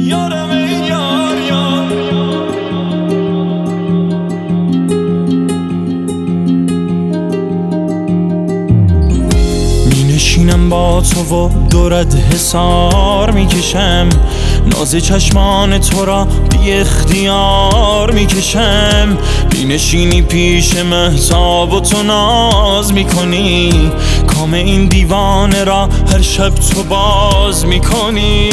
یارم ای یار یار. می نشینم با تو و دورت حسار میکشم، ناز چشمان تو را بی اختیار میکشم. می نشینی پیش مهتاب و تو ناز میکنی، کام این دیوانه را هر شب تو باز میکنی.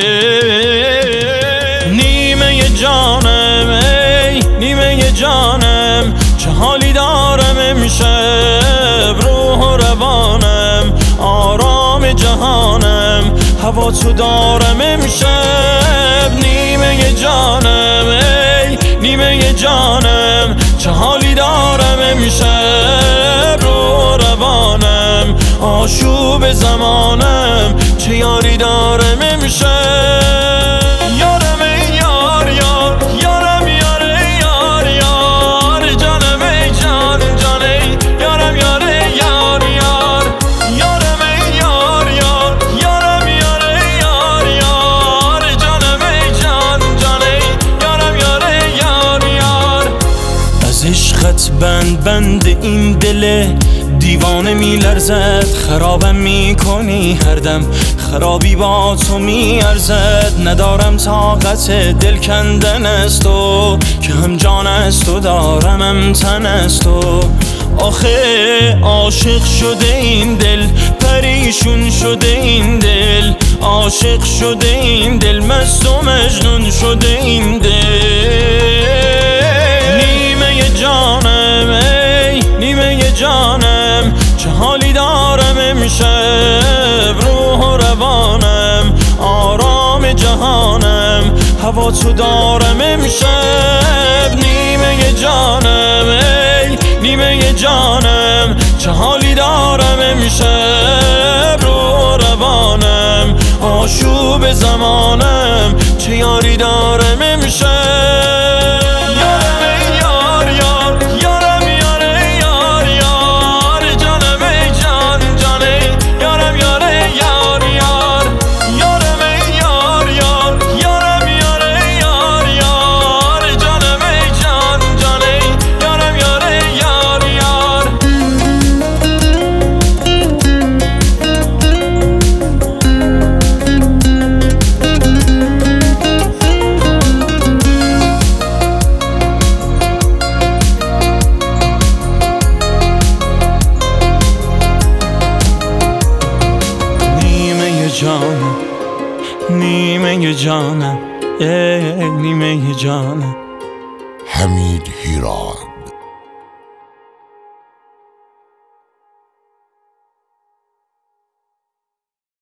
نیمه جانم ای نیمه جانم، چه حالی دارم امشب، روح و روانم آرام جهانم، هوا تو دارم امشب. نیمه جانم ای نیمه جانم، چه حالی دارم امشب، روح و روانم آشوب زمانم، چه یاری دارم امشب. یارم ای یار یار، یارم یار ای یار یار، جانم ای جان جان ای یارم یار ای یار یار. یارم ای یار یار، یارم یار ای یار یار، جانم ای جان جان ای یارم یار ای یار یار. از عشقت بند این دل دیوانه می لرزد، خرابم می کنی هر دم، خرابی با تو می ارزد. ندارم طاقت دل کندن از تو، که هم جان از تو دارم هم تن از تو. آخه عاشق شده این دل، پریشون شده این دل، عاشق شده این دل، مست و مجنون شده این دل. نیمه جانم ای نیمه جانم، چه حالی دارم امشب، روح و روانم آرام جهانم، هوا تو دارم امشب. نیمه جانم ای نیمه جانم، چه حالی دارم امشب، روح و روانم آشوب زمانم، چه یاری دارم امشب. جانم نیمه جانم ای نیمه جانم. حمید هیراد.